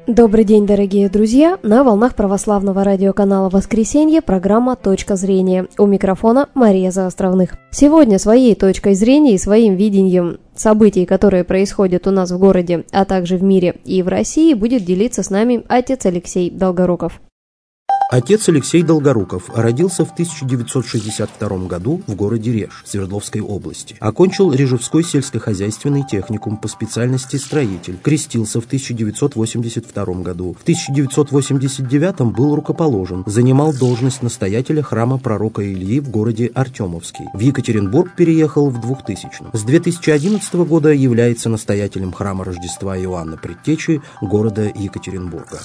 Добрый день, дорогие друзья! На волнах православного радиоканала «Воскресенье» программа «Точка зрения». У микрофона Мария Заостровных. Сегодня своей точкой зрения и своим видением событий, которые происходят у нас в городе, а также в мире и в России, будет делиться с нами отец Алексей Долгоруков. Отец Алексей Долгоруков родился в 1962 году в городе Реж Свердловской области. Окончил Режевской сельскохозяйственный техникум по специальности строитель. Крестился в 1982 году. В 1989 был рукоположен. Занимал должность настоятеля храма пророка Ильи в городе Артемовский. В Екатеринбург переехал в 2000-м. С 2011 года является настоятелем храма Рождества Иоанна Предтечи города Екатеринбурга.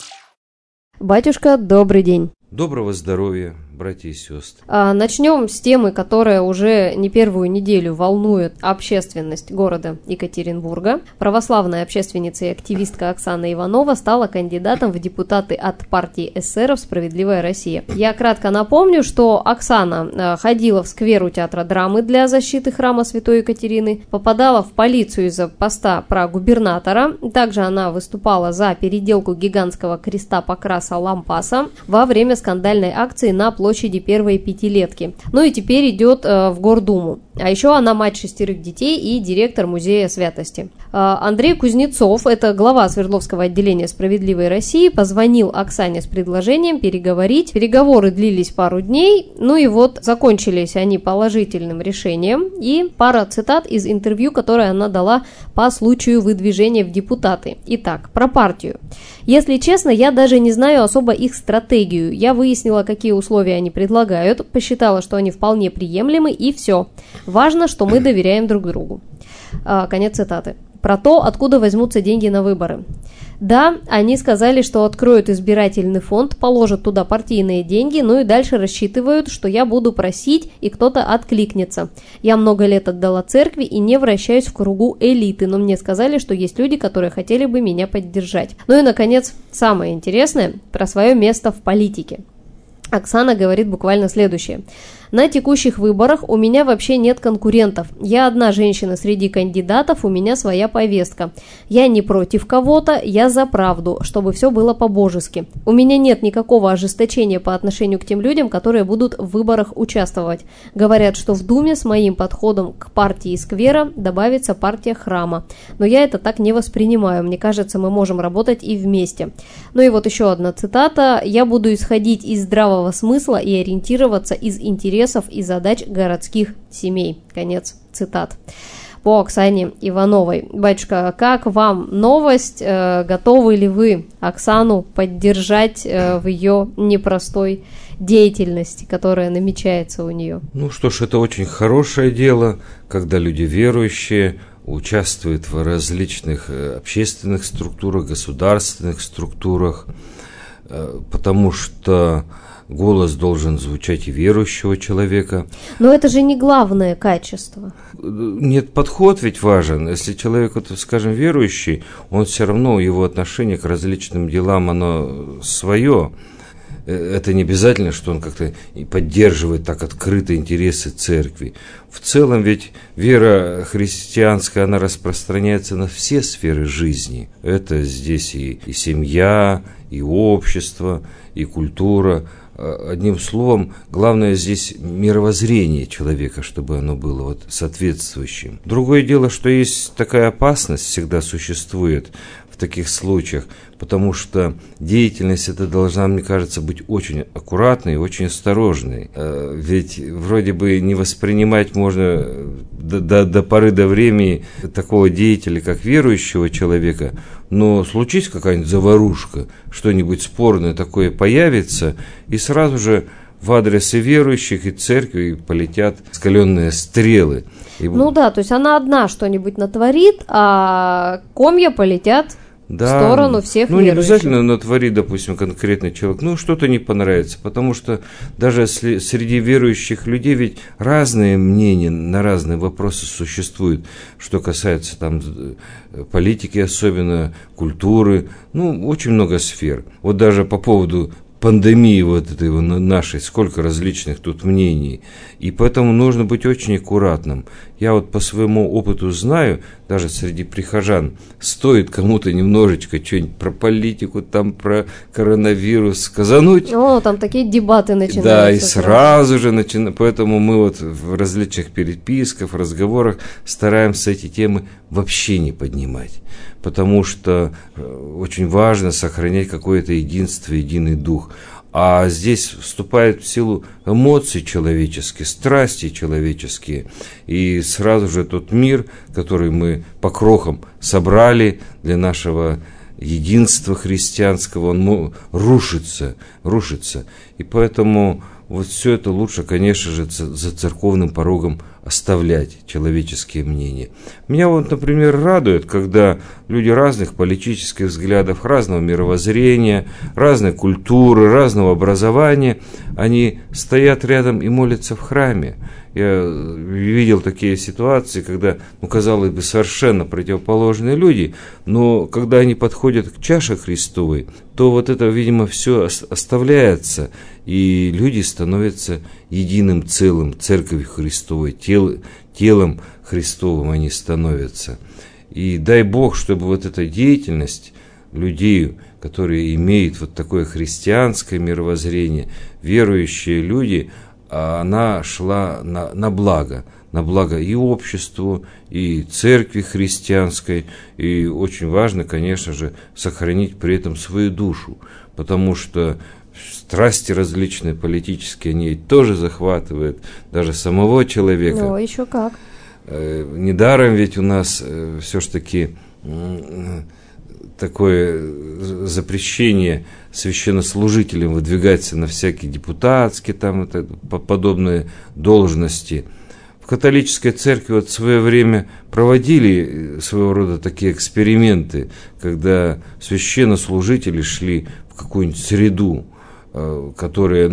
Батюшка, добрый день! Доброго здоровья, братья и сестры. Начнем с темы, которая уже не первую неделю волнует общественность города Екатеринбурга. Православная общественница и активистка Оксана Иванова стала кандидатом в депутаты от партии эсеров «Справедливая Россия». Я кратко напомню, что Оксана ходила в сквер у театра драмы для защиты храма Святой Екатерины, попадала в полицию из-за поста прогубернатора. Также она выступала за переделку гигантского креста Покраса Лампаса во время скандальной акции на площади Первой Пятилетки. Ну и теперь идет в Гордуму. А еще она мать 6 детей и директор Музея Святости. Андрей Кузнецов, это глава Свердловского отделения «Справедливой России», позвонил Оксане с предложением переговорить. Переговоры длились пару дней, ну и вот закончились они положительным решением. И пара цитат из интервью, которое она дала по случаю выдвижения в депутаты. Итак, про партию. Если честно, я даже не знаю особо их стратегию. Я выяснила, какие условия они предлагают, посчитала, что они вполне приемлемы, и все. Важно, что мы доверяем друг другу. Конец цитаты. Про то, откуда возьмутся деньги на выборы. Да, они сказали, что откроют избирательный фонд, положат туда партийные деньги, ну и дальше рассчитывают, что я буду просить, и кто-то откликнется. Я много лет отдала церкви и не вращаюсь в кругу элиты, но мне сказали, что есть люди, которые хотели бы меня поддержать. Ну и, наконец, самое интересное про свое место в политике. Оксана говорит буквально следующее. На текущих выборах у меня вообще нет конкурентов. Я одна женщина среди кандидатов, у меня своя повестка. Я не против кого-то, я за правду, чтобы все было по-божески. У меня нет никакого ожесточения по отношению к тем людям, которые будут в выборах участвовать. Говорят, что в Думе с моим подходом к партии сквера добавится партия храма. Но я это так не воспринимаю. Мне кажется, мы можем работать и вместе. Ну и вот еще одна цитата. Я буду исходить из здравого смысла и ориентироваться из интересов и задач городских семей. Конец цитат. По Оксане Ивановой. Батюшка, как вам новость? Готовы ли вы Оксану поддержать в ее непростой деятельности, которая намечается у нее? Ну что ж, это очень хорошее дело, когда люди верующие участвуют в различных общественных структурах, государственных структурах, потому что голос должен звучать и верующего человека. Но это же не главное качество. Нет, подход ведь важен. Если человек, вот, скажем, верующий, он все равно, его отношение к различным делам, оно свое. Это не обязательно, что он как-то поддерживает так открыто интересы церкви. В целом ведь вера христианская, она распространяется на все сферы жизни. Это здесь и семья, и общество, и культура. Одним словом, главное здесь мировоззрение человека, чтобы оно было вот соответствующим. Другое дело, что есть такая опасность, всегда существует в таких случаях, потому что деятельность эта должна, мне кажется, быть очень аккуратной и очень осторожной. Ведь вроде бы не воспринимать можно до поры до времени такого деятеля, как верующего человека, но случись какая-нибудь заварушка, что-нибудь спорное такое появится, и сразу же в адрес и верующих, и церкви полетят раскаленные стрелы. Ну да, то есть она одна что-нибудь натворит, а комья полетят в сторону всех верующих. Не обязательно натворит, допустим, конкретный человек, что-то не понравится, потому что даже среди верующих людей ведь разные мнения на разные вопросы существуют, что касается там политики, особенно культуры, очень много сфер. Вот даже по поводу пандемии вот этой нашей, сколько различных тут мнений. И поэтому нужно быть очень аккуратным. Я вот по своему опыту знаю, даже среди прихожан, стоит кому-то немножечко что-нибудь про политику, там про коронавирус сказануть. О, там такие дебаты начинаются. Да, и сразу же начинают. Поэтому мы вот в различных переписках, разговорах стараемся эти темы вообще не поднимать. Потому что очень важно сохранять какое-то единство, единый дух. А здесь вступают в силу эмоции человеческие, страсти человеческие. И сразу же тот мир, который мы по крохам собрали для нашего единства христианского, он рушится. И поэтому вот все это лучше, конечно же, за церковным порогом оставлять человеческие мнения. Меня вот, например, радует, когда люди разных политических взглядов, разного мировоззрения, разной культуры, разного образования, они стоят рядом и молятся в храме. Я видел такие ситуации, когда, казалось бы, совершенно противоположные люди, но когда они подходят к чаше Христовой, то вот это, видимо, все оставляется, и люди становятся единым целым, Церковью Христовой, телом Христовым они становятся. И дай Бог, чтобы вот эта деятельность людей, которые имеют вот такое христианское мировоззрение, верующие люди, она шла на благо и обществу, и церкви христианской, и очень важно, конечно же, сохранить при этом свою душу, потому что страсти различные политические, они тоже захватывают даже самого человека. Ну, еще как. Недаром ведь у нас все-таки такое запрещение священнослужителям выдвигаться на всякие депутатские подобные должности. В католической церкви вот в свое время проводили своего рода такие эксперименты, когда священнослужители шли в какую-нибудь среду, которая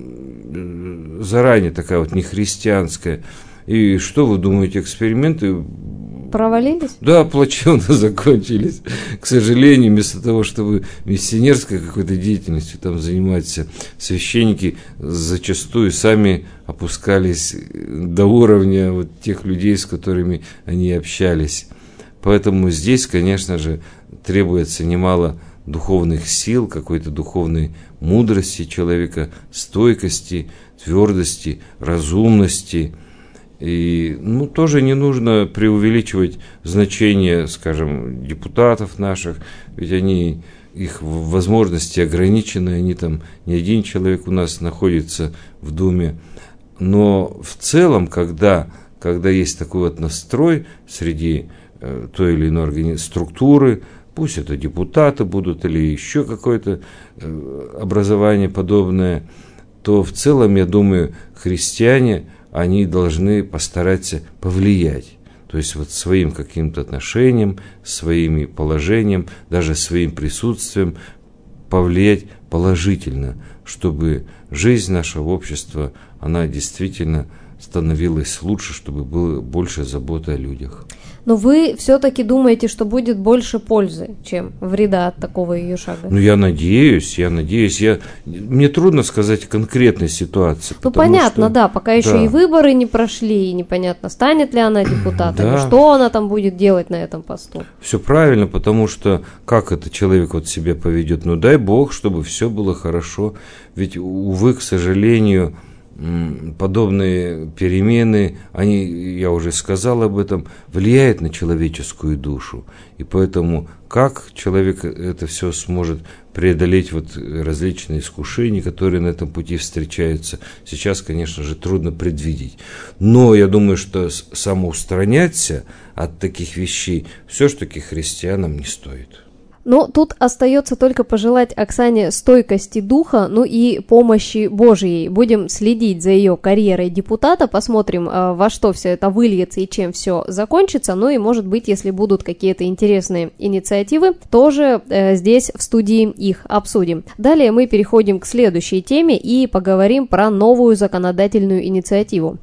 заранее такая вот нехристианская. И что вы думаете, эксперименты провалились? Да, плачевно закончились. К сожалению, вместо того, чтобы миссионерской какой-то деятельностью там заниматься, священники зачастую сами опускались до уровня вот тех людей, с которыми они общались. Поэтому здесь, конечно же, требуется немало духовных сил, какой-то духовной мудрости человека, стойкости, твердости, разумности. И тоже не нужно преувеличивать значение, скажем, депутатов наших, ведь их возможности ограничены, они там, не один человек у нас находится в Думе. Но в целом, когда есть такой вот настрой среди той или иной структуры, пусть это депутаты будут или еще какое-то образование подобное, то в целом, я думаю, христиане, они должны постараться повлиять, то есть вот своим каким-то отношением, своим положением, даже своим присутствием повлиять положительно, чтобы жизнь нашего общества, она действительно становилась лучше, чтобы было больше заботы о людях. Но вы все-таки думаете, что будет больше пользы, чем вреда от такого ее шага? Я надеюсь. Мне трудно сказать конкретной ситуации. Понятно, да, пока еще и выборы не прошли, и непонятно, станет ли она депутатом, и что она там будет делать на этом посту. Все правильно, потому что как это человек вот себя поведет? Дай Бог, чтобы все было хорошо. Ведь, увы, к сожалению, подобные перемены, я уже сказал об этом, влияют на человеческую душу. И поэтому как человек это все сможет преодолеть, вот различные искушения, которые на этом пути встречаются, сейчас, конечно же, трудно предвидеть. Но я думаю, что самоустраняться от таких вещей все-таки христианам не стоит. Тут остается только пожелать Оксане стойкости духа, и помощи Божьей. Будем следить за ее карьерой депутата, посмотрим, во что все это выльется и чем все закончится. И, может быть, если будут какие-то интересные инициативы, тоже здесь в студии их обсудим. Далее мы переходим к следующей теме и поговорим про новую законодательную инициативу.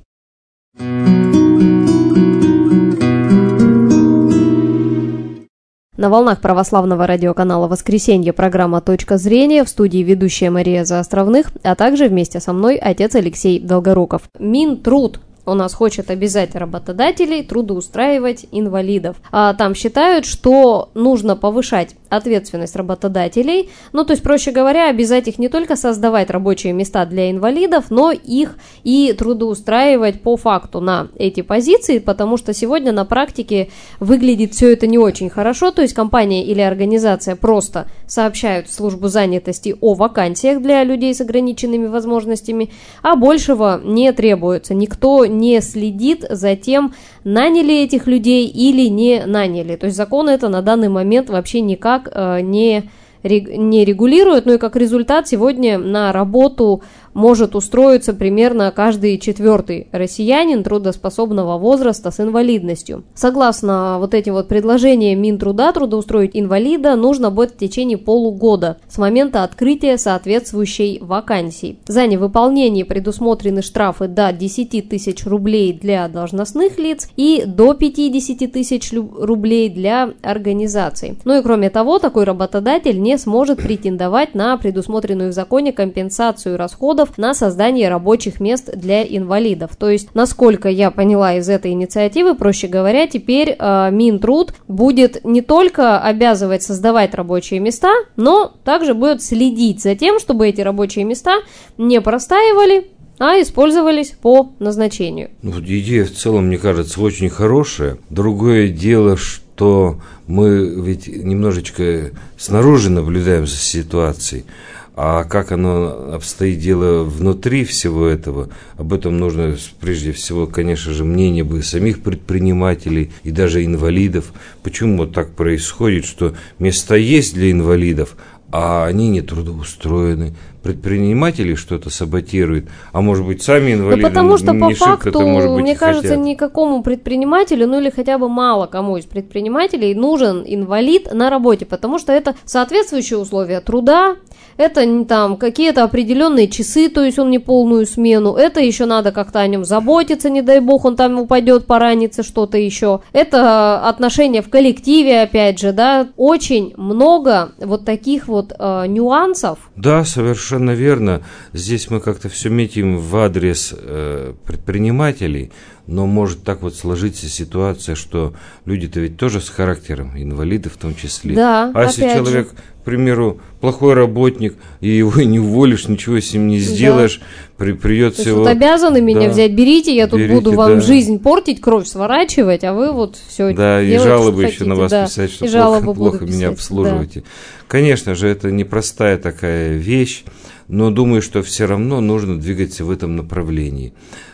На волнах православного радиоканала «Воскресенье» программа «Точка зрения», в студии ведущая Мария Заостровных, а также вместе со мной отец Алексей Долгоруков. Минтруд у нас хочет обязать работодателей трудоустраивать инвалидов. Там считают, что нужно повышать ответственность работодателей, то есть, проще говоря, обязать их не только создавать рабочие места для инвалидов, но их и трудоустраивать по факту на эти позиции, потому что сегодня на практике выглядит все это не очень хорошо, то есть компания или организация просто сообщают в службу занятости о вакансиях для людей с ограниченными возможностями, а большего не требуется. Никто не следит за тем, наняли этих людей или не наняли. То есть закон это на данный момент вообще никак не регулирует, и как результат сегодня на работу может устроиться примерно каждый 4-й россиянин трудоспособного возраста с инвалидностью. Согласно этим предложениям Минтруда, трудоустроить инвалида нужно будет в течение полугода с момента открытия соответствующей вакансии. За невыполнение предусмотрены штрафы до 10 тысяч рублей для должностных лиц и до 50 тысяч рублей для организаций. И кроме того, такой работодатель не сможет претендовать на предусмотренную в законе компенсацию расходов на создание рабочих мест для инвалидов. То есть, насколько я поняла из этой инициативы, проще говоря, теперь Минтруд будет не только обязывать создавать рабочие места, но также будет следить за тем, чтобы эти рабочие места не простаивали, а использовались по назначению. Идея в целом, мне кажется, очень хорошая. Другое дело, что мы ведь немножечко снаружи наблюдаем за ситуацией. А как оно обстоит дело внутри всего этого, об этом нужно прежде всего, конечно же, мнение бы самих предпринимателей и даже инвалидов. Почему так происходит, что места есть для инвалидов, а они не трудоустроены? Предприниматели что-то саботируют, а может быть сами инвалиды потому что по факту, это, может быть, мне кажется, хотят. Никакому предпринимателю, или хотя бы мало кому из предпринимателей нужен инвалид на работе, потому что это соответствующие условия труда, это не там какие-то определенные часы, то есть он не полную смену, это еще надо как-то о нем заботиться, не дай бог он там упадет, поранится, что-то еще. Это отношения в коллективе, опять же, очень много таких нюансов. Да, совершенно верно. Здесь мы как-то все метим в адрес предпринимателей, но может так сложиться ситуация, что люди-то ведь тоже с характером, инвалиды в том числе. Да, а если человек, к примеру, плохой работник, и его не уволишь, ничего с ним не сделаешь, придется то его... есть обязаны меня взять, берите, я тут буду вам жизнь портить, кровь сворачивать, а вы все делаете, и жалобы еще хотите, на вас писать, что плохо меня обслуживаете. Да. Конечно же, это непростая такая вещь, но думаю, что все равно нужно двигаться в этом направлении.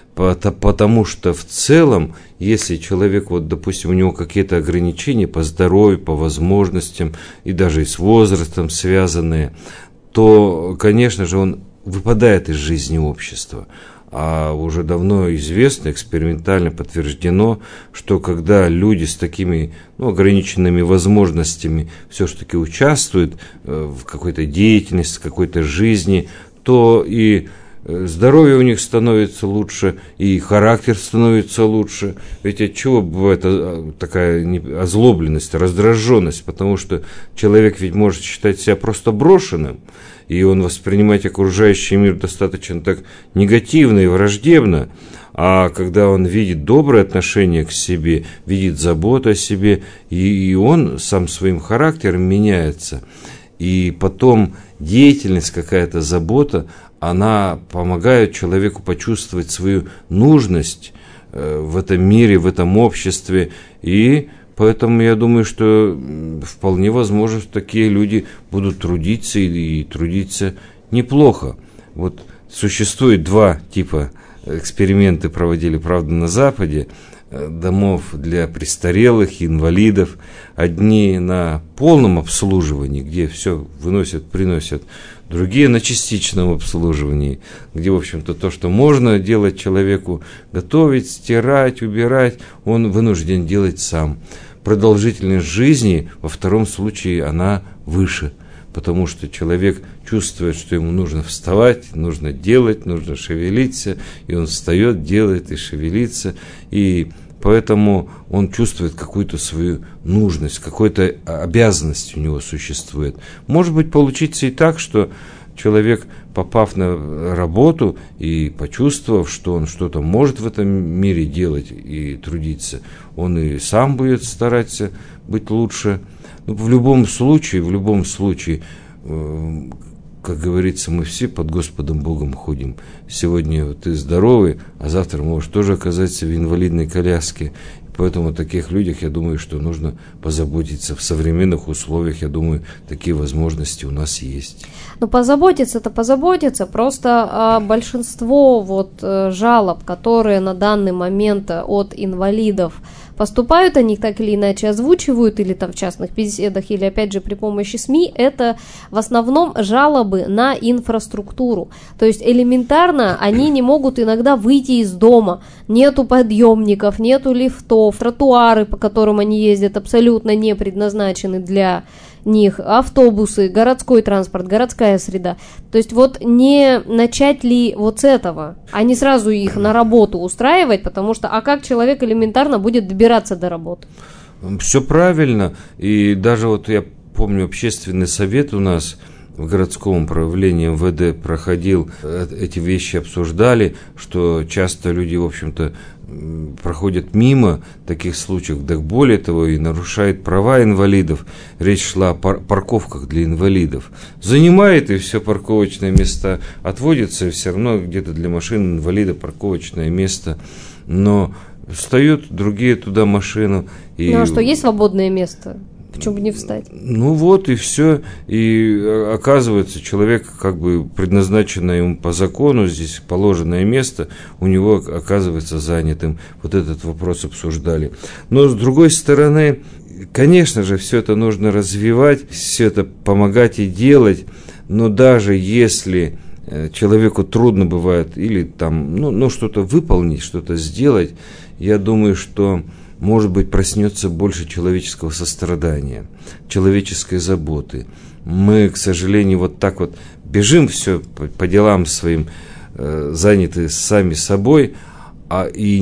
Потому что в целом, если человек, допустим, у него какие-то ограничения по здоровью, по возможностям и даже и с возрастом связанные, то, конечно же, он выпадает из жизни общества. А уже давно известно, экспериментально подтверждено, что когда люди с такими ограниченными возможностями все-таки участвуют в какой-то деятельности, в какой-то жизни, то и здоровье у них становится лучше, и характер становится лучше. Ведь от чего бывает такая озлобленность, раздраженность? Потому что человек ведь может считать себя просто брошенным, и он воспринимает окружающий мир достаточно так негативно и враждебно. А когда он видит доброе отношение к себе, видит заботу о себе, и он сам своим характером меняется. И потом деятельность, какая-то забота, она помогает человеку почувствовать свою нужность в этом мире, в этом обществе. И поэтому я думаю, что вполне возможно, что такие люди будут трудиться и трудиться неплохо. Существует два типа эксперименты проводили, правда, на Западе, домов для престарелых, инвалидов. Одни на полном обслуживании, где все выносят, приносят, другие на частичном обслуживании, где, в общем-то, то, что можно делать человеку, готовить, стирать, убирать, он вынужден делать сам. Продолжительность жизни во втором случае она выше, потому что человек чувствует, что ему нужно вставать, нужно делать, нужно шевелиться, и он встает, делает и шевелится, и поэтому он чувствует какую-то свою нужность, какую-то обязанность у него существует. Может быть, получится и так, что человек, попав на работу и почувствовав, что он что-то может в этом мире делать и трудиться, он и сам будет стараться быть лучше. Но в любом случае, как говорится, мы все под Господом Богом ходим. Сегодня ты здоровый, а завтра можешь тоже оказаться в инвалидной коляске. Поэтому о таких людях, я думаю, что нужно позаботиться. В современных условиях, я думаю, такие возможности у нас есть. Ну, позаботиться, просто большинство жалоб, которые на данный момент от инвалидов поступают, они так или иначе озвучивают, или там в частных беседах, или опять же при помощи СМИ, это в основном жалобы на инфраструктуру. То есть элементарно они не могут иногда выйти из дома, нету подъемников, нету лифтов, тротуары, по которым они ездят, абсолютно не предназначены для них, автобусы, городской транспорт, городская среда. То есть не начать ли с этого, а не сразу их на работу устраивать, потому что, а как человек элементарно будет добираться до работы? Все правильно, и даже я помню, общественный совет у нас в городском управлении МВД проходил, эти вещи обсуждали, что часто люди, в общем-то, проходят мимо таких случаев, да более того, и нарушают права инвалидов. Речь шла о парковках для инвалидов. Занимает и все парковочные места, отводится, и все равно где-то для машин инвалида парковочное место, но встают другие туда машину. А что, есть свободное место? Почему бы не встать? И все. И оказывается, человек, предназначенное ему по закону, здесь положенное место, у него оказывается занятым. Этот вопрос обсуждали. Но с другой стороны, конечно же, все это нужно развивать, все это помогать и делать, но даже если человеку трудно бывает или что-то выполнить, что-то сделать, я думаю, что может быть, проснется больше человеческого сострадания, человеческой заботы. Мы, к сожалению, так бежим все по делам своим, заняты сами собой, и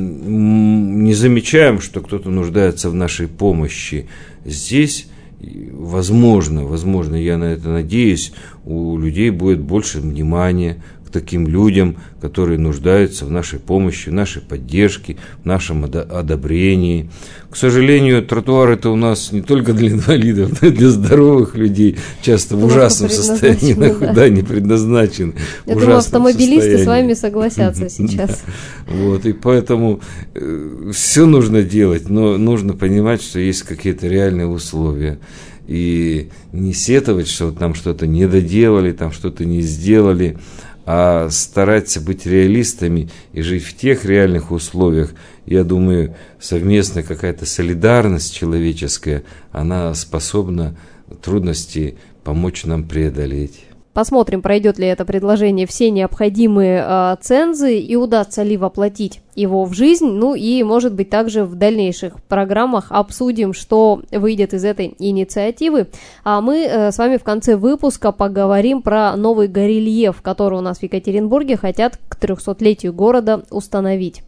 не замечаем, что кто-то нуждается в нашей помощи. Здесь, возможно, я на это надеюсь, у людей будет больше внимания к таким людям, которые нуждаются в нашей помощи, в нашей поддержке, в нашем одобрении. К сожалению, тротуары-то у нас не только для инвалидов, но и для здоровых людей, часто в ужасном состоянии, не предназначены. Я думаю, автомобилисты с вами согласятся сейчас. И поэтому все нужно делать, но нужно понимать, что есть какие-то реальные условия. И не сетовать, что нам что-то не доделали, там что-то не сделали, а стараться быть реалистами и жить в тех реальных условиях. Я думаю, совместная какая-то солидарность человеческая, она способна трудности помочь нам преодолеть. Посмотрим, пройдет ли это предложение все необходимые цензы и удастся ли воплотить его в жизнь. И, может быть, также в дальнейших программах обсудим, что выйдет из этой инициативы. А мы с вами в конце выпуска поговорим про новый горельеф, который у нас в Екатеринбурге хотят к 300-летию города установить.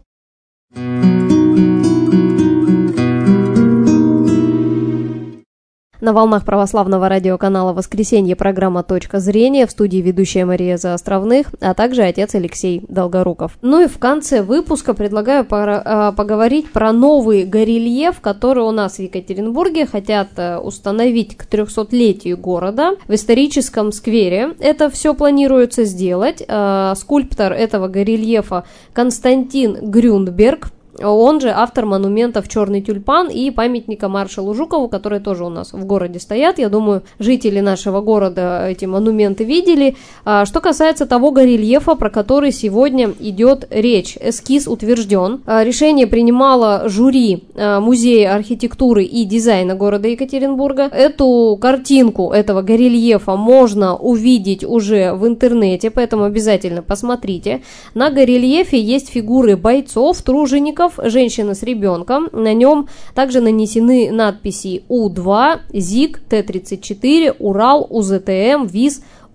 На волнах православного радиоканала «Воскресенье» программа «Точка зрения», в студии ведущая Мария Заостровных, а также отец Алексей Долгоруков. И в конце выпуска предлагаю поговорить про новый горельеф, который у нас в Екатеринбурге хотят установить к 300-летию города в историческом сквере. Это все планируется сделать. Скульптор этого горельефа Константин Грюндберг. Он же автор монументов «Черный тюльпан» и памятника маршалу Жукову, которые тоже у нас в городе стоят. Я думаю, жители нашего города эти монументы видели. Что касается того горельефа, про который сегодня идет речь, эскиз утвержден. Решение принимало жюри Музея архитектуры и дизайна города Екатеринбурга. Эту картинку этого горельефа можно увидеть уже в интернете, поэтому обязательно посмотрите. На горельефе есть фигуры бойцов, тружеников, женщина с ребенком. На нем также нанесены надписи У-2, ЗИГ, Т-34, Урал, УЗТМ, ВИЗ,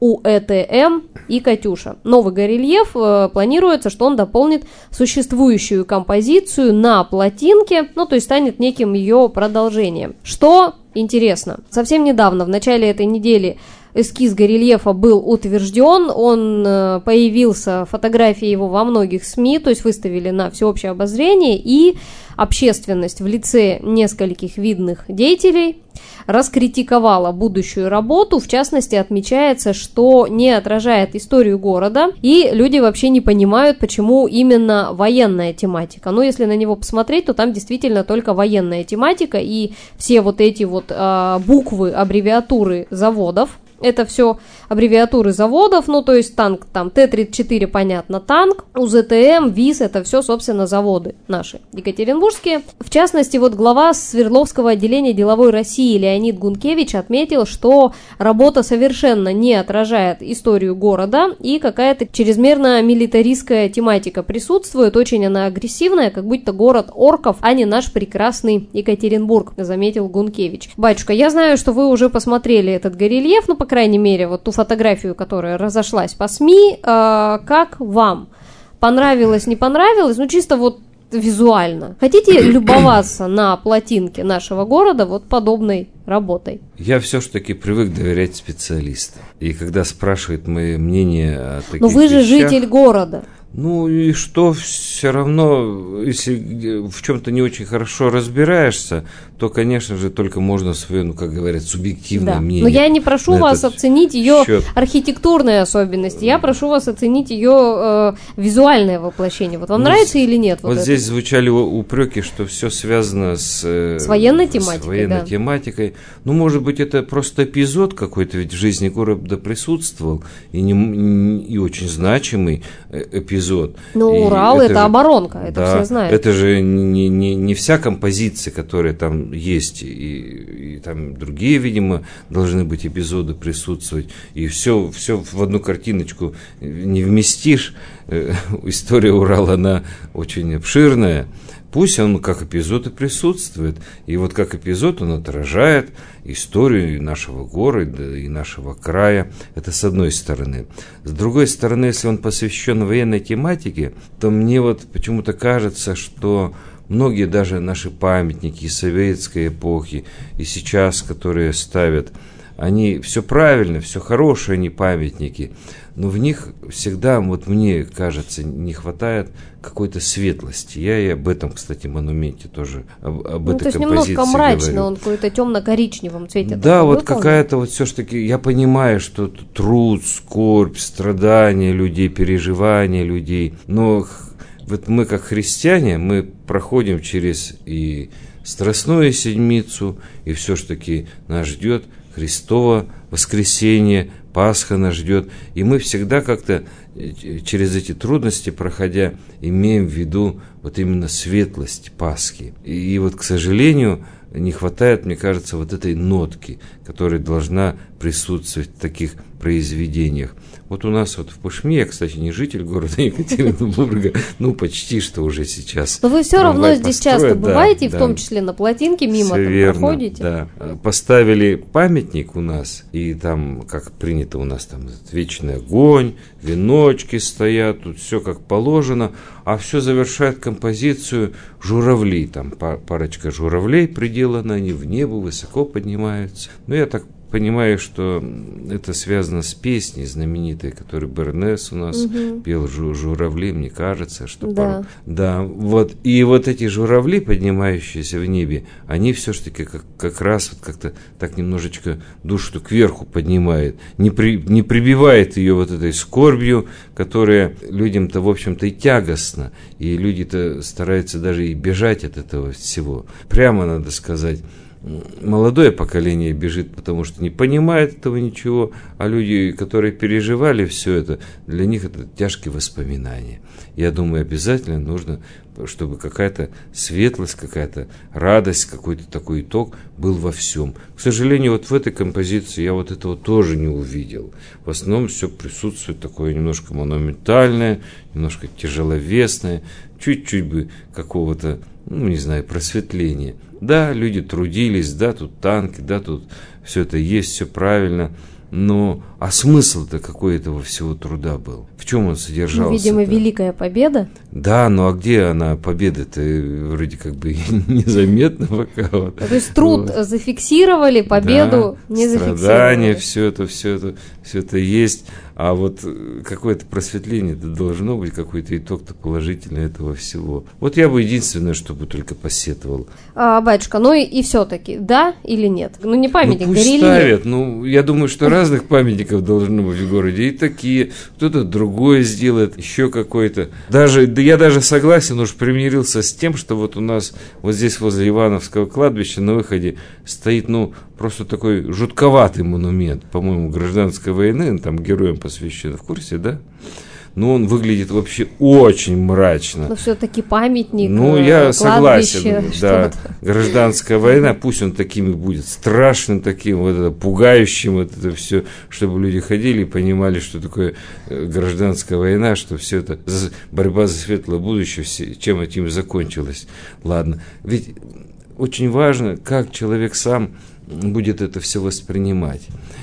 УЭТМ и «Катюша». Новый горельеф планируется, что он дополнит существующую композицию на плотинке, ну, то есть станет неким ее продолжением. Что интересно, совсем недавно, в начале этой недели, эскиз горельефа был утвержден, он появился, фотографии его во многих СМИ, то есть выставили на всеобщее обозрение, и общественность в лице нескольких видных деятелей раскритиковала будущую работу. В частности, отмечается, что не отражает историю города, и люди вообще не понимают, почему именно военная тематика. Но если на него посмотреть, то там действительно только военная тематика, и все вот эти вот буквы, аббревиатуры заводов, это все аббревиатуры заводов, ну, то есть танк, там, Т-34, понятно, танк, УЗТМ, ВИЗ, это все, собственно, заводы наши, екатеринбургские. В частности, вот глава Свердловского отделения деловой России Леонид Гункевич отметил, что работа совершенно не отражает историю города, и какая-то чрезмерно милитаристская тематика присутствует, очень она агрессивная, как будто город орков, а не наш прекрасный Екатеринбург, заметил Гункевич. Батюшка, я знаю, что вы уже посмотрели этот горельеф, ну, по крайней мере, вот ту фотографию, которая разошлась по СМИ, как вам? Понравилось, не понравилось? Ну, чисто вот визуально. Хотите любоваться на плотинке нашего города вот подобной работой? Я все-таки привык доверять специалистам. И когда спрашивают мое мнение о таких Но вы же вещах, житель города. Ну и что, все равно, если в чем-то не очень хорошо разбираешься, то, конечно же, только можно свое, ну, как говорят, субъективное мнение. Но я не прошу вас оценить ее архитектурные особенности, я прошу вас оценить ее визуальное воплощение. Вот вам нравится или нет? Вот здесь звучали упреки, что все связано с военной тематикой. С военной тематикой. Ну, может быть, это просто эпизод какой-то, ведь в жизни города присутствовал, и очень значимый эпизод. Ну, Урал это оборонка, это да, все знают. Это же не вся композиция, которая там есть, и там другие, видимо, должны быть эпизоды присутствовать, и все в одну картиночку не вместишь. История Урала, она очень обширная. Пусть он как эпизод и присутствует, и вот как эпизод он отражает историю нашего города и нашего края. Это с одной стороны. С другой стороны, если он посвящен военной тематике, то мне вот почему-то кажется, что многие даже наши памятники из советской эпохи и сейчас, которые ставят, они все правильно, все хорошие, они памятники, но в них всегда, вот мне кажется, не хватает какой-то светлости. Я и об этом, кстати, монументе тоже, об этой композиции то есть немножко мрачно, говорю. Он какой-то темно-коричневом цвете. Да, вот какая-то вот все-таки, я понимаю, что труд, скорбь, страдания людей, переживания людей, но вот мы, как христиане, мы проходим через и Страстную Седмицу, и все-таки нас ждет Христово воскресенье, Пасха нас ждет, и мы всегда как-то через эти трудности, проходя, имеем в виду вот именно светлость Пасхи. И вот, к сожалению, не хватает, мне кажется, вот этой нотки, которая должна присутствовать в таких произведениях. Вот у нас вот в Пышме, я, кстати, не житель города Екатеринбурга, ну, почти что уже сейчас. Но вы все равно здесь часто бываете, в том числе на плотинке, мимо там проходите. Да. Поставили памятник у нас, и там, как принято у нас, там вечный огонь, веночки стоят, тут все как положено, а все завершает композицию журавли, там парочка журавлей приделана, они в небо высоко поднимаются. Ну, я так понимаю, что это связано с песней знаменитой, которую Бернес у нас пел, «Журавли», мне кажется, что... Да. Да, вот. И вот эти журавли, поднимающиеся в небе, они все-таки как раз вот как-то так немножечко душу кверху поднимает, не прибивает ее вот этой скорбью, которая людям-то, в общем-то, и тягостна, и люди-то стараются даже и бежать от этого всего. Прямо надо сказать, молодое поколение бежит, потому что не понимает этого ничего, а люди, которые переживали все это, для них это тяжкие воспоминания. Я думаю, обязательно нужно, чтобы какая-то светлость, какая-то радость, какой-то такой итог был во всем. К сожалению, вот в этой композиции я вот этого тоже не увидел. В основном все присутствует такое немножко монументальное, немножко тяжеловесное, чуть-чуть бы какого-то, ну, не знаю, просветления. Да, люди трудились, да, тут танки, да, тут все это есть, все правильно, Но, а смысл-то какой этого всего труда был? В чем он содержался? Видимо, великая победа. Да, ну а где она, победа-то вроде как бы незаметна пока. Вот. То есть труд зафиксировали, победу не зафиксировали. Страдания, все это есть. А вот какое-то просветление-то должно быть, какой-то итог-то положительный этого всего. Вот я бы единственное, что бы только посетовал. Батюшка, ну и все-таки, да или нет? Ну не памятник, пусть горельеф. ставят. Ну, я думаю, что разных памятников должно быть в городе. И такие, кто-то другое сделает, еще какой-то. Я даже согласен, уж примирился с тем, что вот у нас вот здесь возле Ивановского кладбища на выходе стоит, просто такой жутковатый монумент, по-моему, гражданской войны, там героям посвящен, в курсе, да? Но он выглядит вообще очень мрачно. Но все-таки памятник, я согласен, да, что-то. гражданская война, пусть он таким и будет, страшным таким, вот это, пугающим, вот это все, чтобы люди ходили и понимали, что такое гражданская война, что все это, борьба за светлое будущее, чем этим закончилось. Ладно, ведь очень важно, как человек сам будет это все воспринимать.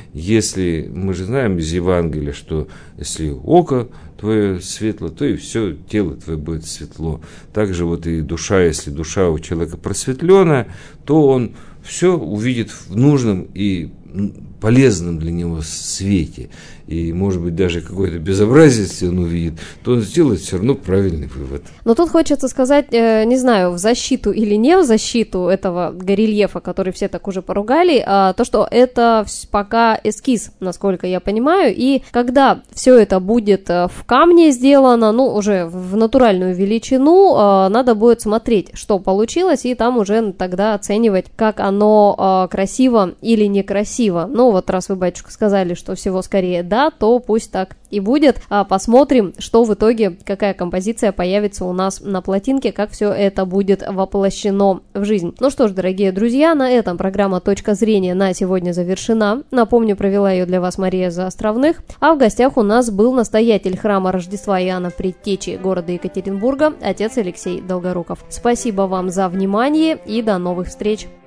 Если, мы же знаем из Евангелия, что если око твое светло, то и все тело твое будет светло. Также вот и душа, если душа у человека просветленная, то он все увидит в нужном и полезном для него свете. И, может быть, даже какое-то безобразие, если он увидит, то он сделает все равно правильный вывод. Но тут хочется сказать, не знаю, в защиту или не в защиту этого горельефа, который все так уже поругали, то, что это пока эскиз, насколько я понимаю, и когда все это будет в камне сделано, уже в натуральную величину, надо будет смотреть, что получилось, и там уже тогда оценивать, как оно красиво или некрасиво. Вот раз вы, батюшка, сказали, что всего скорее да, то пусть так и будет. Посмотрим, что в итоге, какая композиция появится у нас на плотинке, как все это будет воплощено в жизнь. Ну что ж, дорогие друзья, на этом программа «Точка зрения» на сегодня завершена. Напомню, провела ее для вас Мария Заостровных, а в гостях у нас был настоятель храма Рождества Иоанна Предтечи города Екатеринбурга, отец Алексей Долгоруков. Спасибо вам за внимание и до новых встреч!